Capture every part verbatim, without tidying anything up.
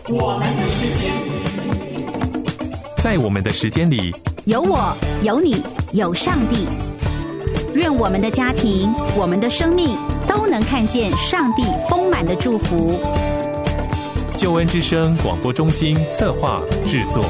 我们的时间， 在我们的时间里， 有我，有你，有上帝。愿我们的家庭，我们的生命都能看见上帝丰满的祝福。 救恩之声广播中心策划制作。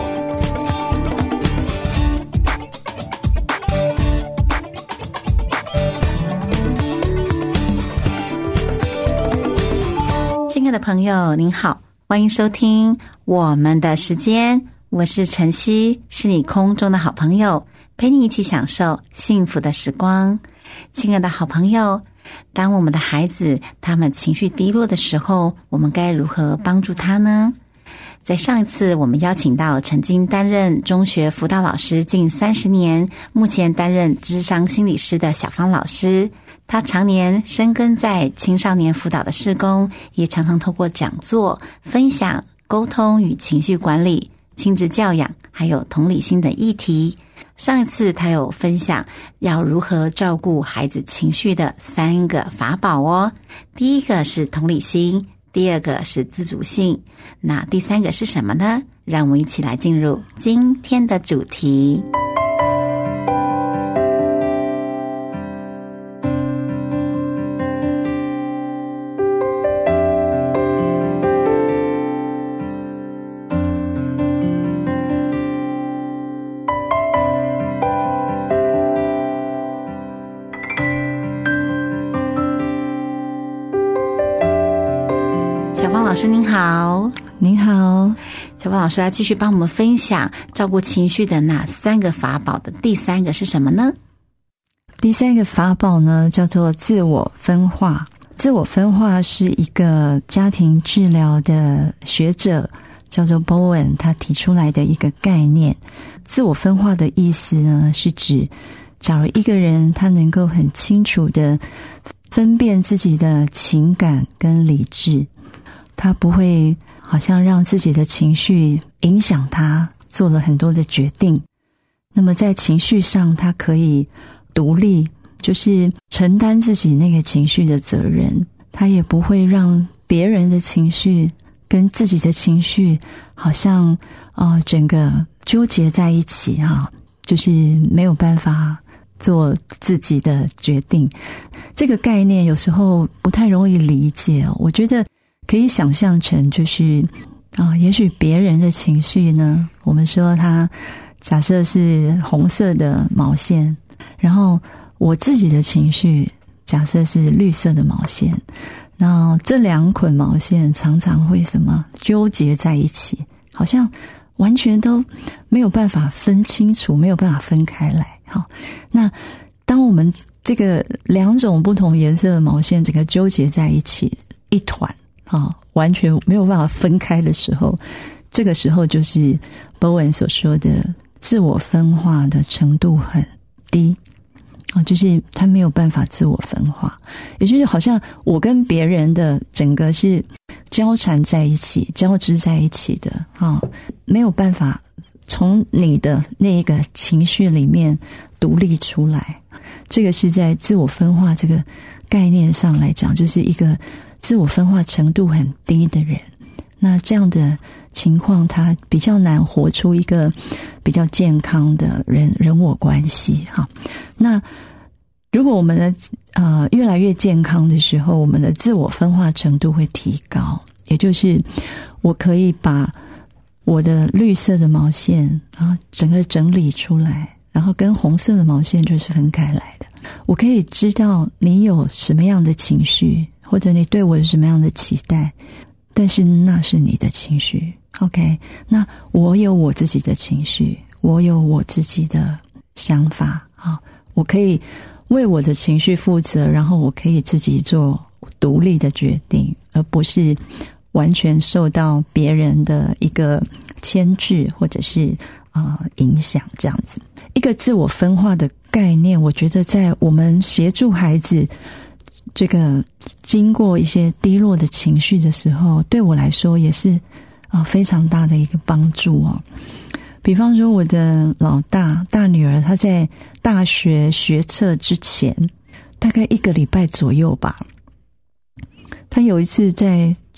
亲爱的朋友您好，欢迎收听我们的时间，我是晨曦，是你空中的好朋友，陪你一起享受幸福的时光。亲爱的好朋友，当我们的孩子他们情绪低落的时候，我们该如何帮助他呢？在上一次我们邀请到曾经担任中学辅导老师近三十年，目前担任諮商心理师的小芳老师，他常年深耕在青少年辅导的事工，也常常透过讲座、分享、沟通与情绪管理、亲子教养还有同理心的议题。上一次他有分享要如何照顾孩子情绪的三个法宝哦。第一个是同理心，第二个是自主性，那第三个是什么呢？让我们一起来进入今天的主题。老师您好。 您好。 小芳老师来继续帮我们分享照顾情绪的那三个法宝的第三个是什么呢？ 第三个法宝呢叫做自我分化。自我分化是一个家庭治疗的学者叫做 Bowen 他提出来的一个概念。自我分化的意思呢是指假如一个人他能够很清楚的分辨自己的情感跟理智，他不会好像让自己的情绪影响他做了很多的决定，那么在情绪上他可以独立，就是承担自己那个情绪的责任，他也不会让别人的情绪跟自己的情绪好像呃整个纠结在一起啊，就是没有办法做自己的决定。这个概念有时候不太容易理解哦，我觉得可以想象成就是啊，也许别人的情绪呢，我们说它假设是红色的毛线，然后我自己的情绪假设是绿色的毛线，那这两捆毛线常常会什么纠结在一起，好像完全都没有办法分清楚，没有办法分开来。好，那当我们这个两种不同颜色的毛线整个纠结在一起一团啊，完全没有办法分开的时候，这个时候就是波文所说的自我分化的程度很低啊，就是他没有办法自我分化，也就是好像我跟别人的整个是交缠在一起、交织在一起的啊，没有办法从你的那个情绪里面独立出来。这个是在自我分化这个概念上来讲，就是一个自我分化程度很低的人，那这样的情况他比较难活出一个比较健康的人人我关系哈。那如果我们的呃越来越健康的时候，我们的自我分化程度会提高，也就是我可以把我的绿色的毛线啊整个整理出来，然后跟红色的毛线就是分开来的。我可以知道你有什么样的情绪，或者你对我有什么样的期待，但是那是你的情绪 OK， 那我有我自己的情绪，我有我自己的想法啊，我可以为我的情绪负责，然后我可以自己做独立的决定，而不是完全受到别人的一个牵制或者是呃影响这样子。一个自我分化的概念，我觉得在我们协助孩子这个经过一些低落的情绪的时候，对我来说也是啊、呃、非常大的一个帮助哦。比方说我的老大大女儿，她在大学学测之前大概一个礼拜左右吧，她有一次在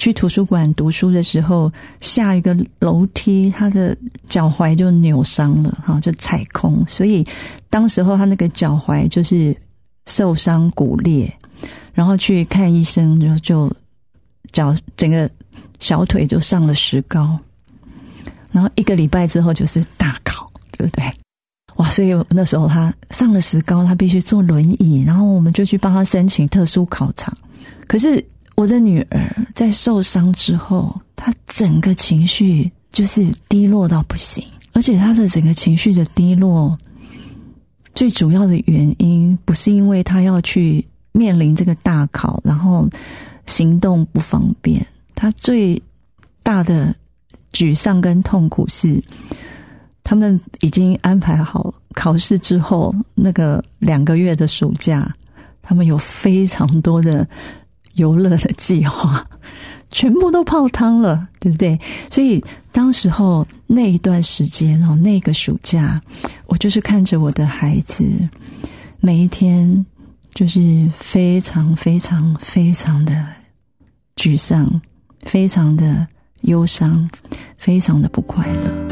去图书馆读书的时候，下一个楼梯，他的脚踝就扭伤了，哈，就踩空，所以当时候他那个脚踝就是受伤骨裂，然后去看医生，就就脚整个小腿就上了石膏，然后一个礼拜之后就是大考，对不对？哇！所以那时候他上了石膏，他必须坐轮椅，然后我们就去帮他申请特殊考场。可是我的女儿在受伤之后，她整个情绪就是低落到不行，而且她的整个情绪的低落，最主要的原因不是因为她要去面临这个大考，然后行动不方便，她最大的沮丧跟痛苦是，他们已经安排好考试之后那个两个月的暑假，他们有非常多的游乐的计划，全部都泡汤了，对不对？所以当时候那一段时间，那个暑假，我就是看着我的孩子每一天就是非常非常非常的沮丧，非常的忧伤，非常的不快乐。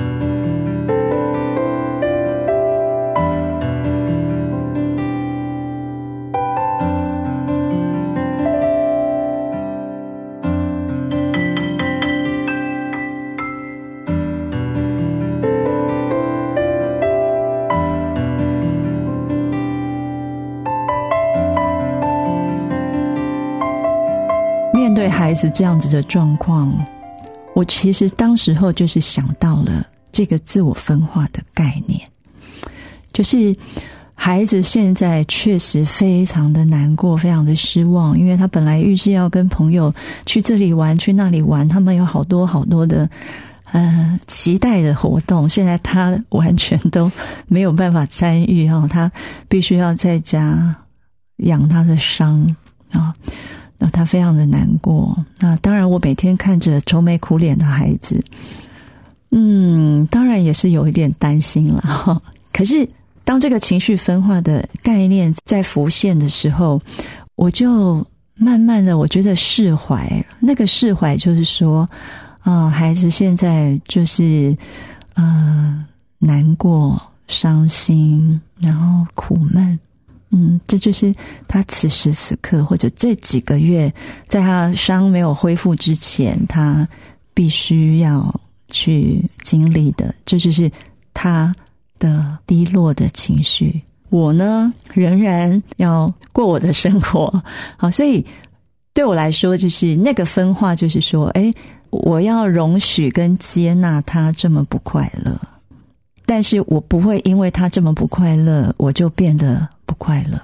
面对孩子这样子的状况，我其实当时候就是想到了这个自我分化的概念，就是孩子现在确实非常的难过，非常的失望，因为他本来预计要跟朋友去这里玩，去那里玩，他们有好多好多的呃期待的活动，现在他完全都没有办法参与，哦，他必须要在家养他的伤啊。那他非常的难过，那当然我每天看着愁眉苦脸的孩子，嗯，当然也是有一点担心啦。可是当这个情绪分化的概念在浮现的时候，我就慢慢的我觉得释怀，那个释怀就是说啊、呃，孩子现在就是呃难过、伤心，然后苦闷。嗯，这就是他此时此刻或者这几个月在他伤没有恢复之前，他必须要去经历的，这就是他的低落的情绪。我呢仍然要过我的生活，好，所以对我来说就是那个分化，就是说诶，我要容许跟接纳他这么不快乐，但是我不会因为他这么不快乐我就变得不快乐。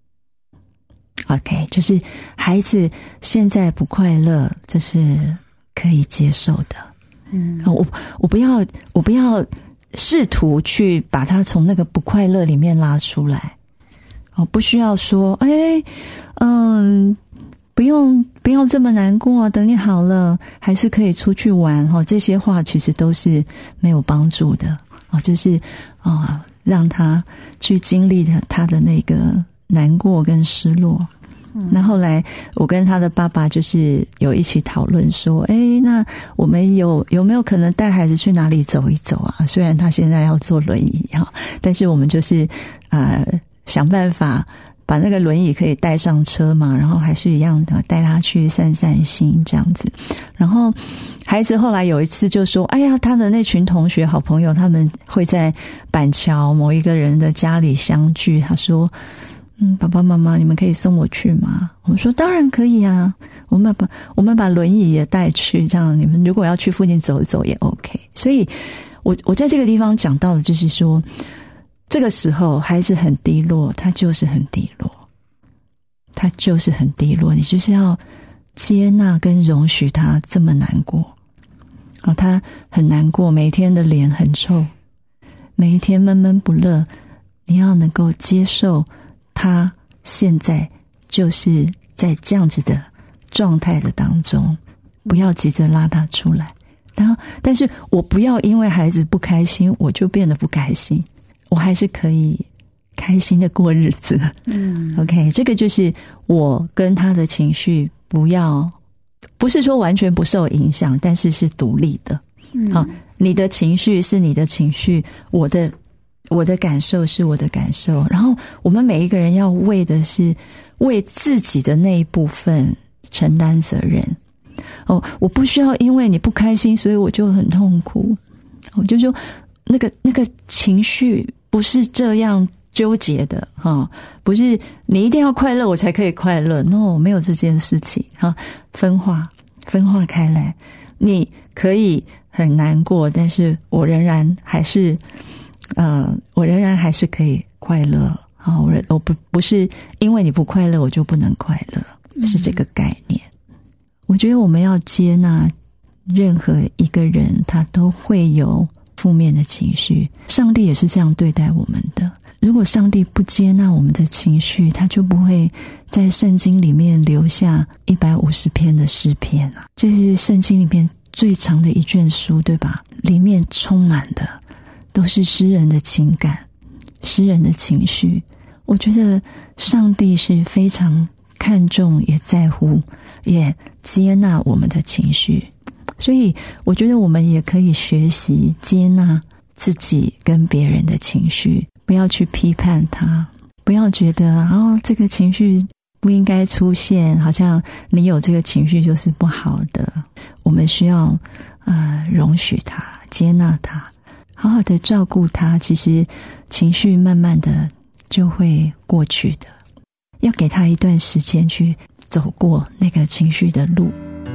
OK， 就是孩子现在不快乐，这是可以接受的。嗯，我我不要我不要试图去把他从那个不快乐里面拉出来。哦，不需要说哎嗯不用不要这么难过，等你好了还是可以出去玩，哦，这些话其实都是没有帮助的。哦，就是啊、哦，让他去经历他的那个难过跟失落。嗯，那后来我跟他的爸爸就是有一起讨论说，诶，那我们有有没有可能带孩子去哪里走一走啊？虽然他现在要坐轮椅哈，但是我们就是呃想办法把那个轮椅可以带上车嘛，然后还是一样的带他去散散心这样子。然后孩子后来有一次就说，哎呀，他的那群同学好朋友他们会在板桥某一个人的家里相聚，他说嗯，爸爸妈妈你们可以送我去吗？我们说当然可以啊，我们把我们把轮椅也带去，这样你们如果要去附近走一走也 OK。 所以我我在这个地方讲到的就是说，这个时候孩子很低落，他就是很低落，他就是很低落，你就是要接纳跟容许他这么难过。哦，他很难过，每天的脸很臭，每一天闷闷不乐，你要能够接受他现在就是在这样子的状态的当中，不要急着拉他出来。然后但是我不要因为孩子不开心我就变得不开心，我还是可以开心的过日子。嗯 OK， 这个就是我跟他的情绪不要不不是说完全不受影响，但是是独立的。 嗯， 好，你的情绪是你的情绪，我的我的感受是我的感受，然后我们每一个人要为的是为自己的那一部分承担责任。哦，我不需要因为你不开心，所以我就很痛苦。我就说那个那个情绪不是这样纠结的哈、哦，不是你一定要快乐我才可以快乐 ，no， 没有这件事情哈、哦，分化分化开来，你可以很难过，但是我仍然还是呃，我仍然还是可以快乐啊、哦！我我不不是因为你不快乐我就不能快乐，是这个概念。嗯、我觉得我们要接纳任何一个人，他都会有负面的情绪，上帝也是这样对待我们的。如果上帝不接纳我们的情绪，他就不会在圣经里面留下一百五十篇的诗篇啊，这是圣经里面最长的一卷书，对吧？里面充满的都是诗人的情感，诗人的情绪。我觉得上帝是非常看重也在乎也接纳我们的情绪，所以我觉得我们也可以学习接纳自己跟别人的情绪，不要去批判它，不要觉得哦这个情绪不应该出现，好像你有这个情绪就是不好的。我们需要呃容许它，接纳它，好好的照顾它，其实情绪慢慢的就会过去的，要给他一段时间去走过那个情绪的路。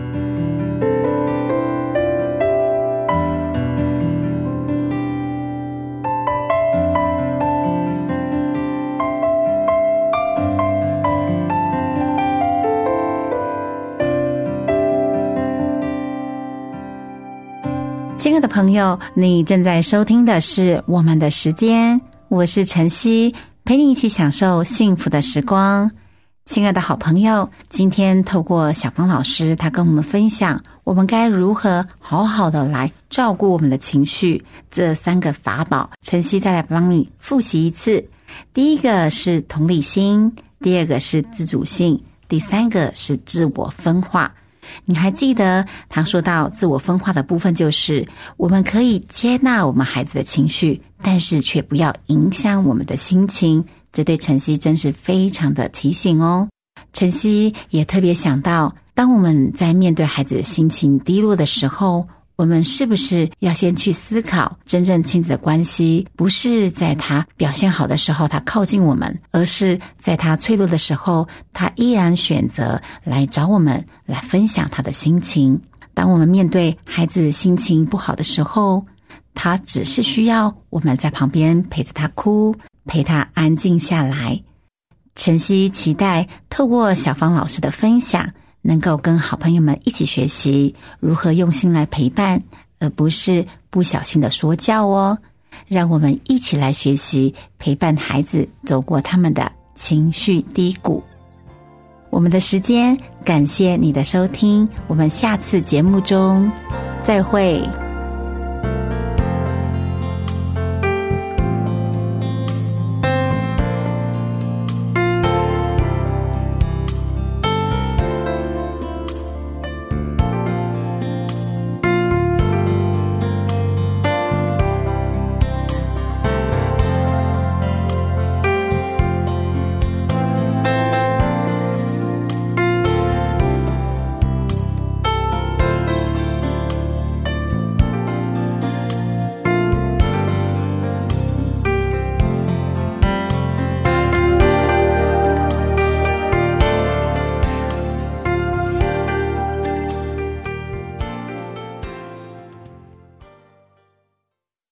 亲爱的朋友，你正在收听的是我们的时间，我是晨曦，陪你一起享受幸福的时光。亲爱的好朋友，今天透过小芳老师，他跟我们分享我们该如何好好的来照顾我们的情绪，这三个法宝，晨曦再来帮你复习一次。第一个是同理心，第二个是自主性，第三个是自我分化。你还记得他说到自我分化的部分，就是我们可以接纳我们孩子的情绪，但是却不要影响我们的心情，这对晨曦真是非常的提醒哦。晨曦也特别想到，当我们在面对孩子的心情低落的时候，我们是不是要先去思考，真正亲子的关系不是在他表现好的时候他靠近我们，而是在他脆弱的时候，他依然选择来找我们，来分享他的心情。当我们面对孩子心情不好的时候，他只是需要我们在旁边陪着他哭，陪他安静下来。晨曦期待透过小芳老师的分享，能够跟好朋友们一起学习如何用心来陪伴，而不是不小心的说教哦。让我们一起来学习陪伴孩子走过他们的情绪低谷。我们的时间，感谢你的收听，我们下次节目中再会。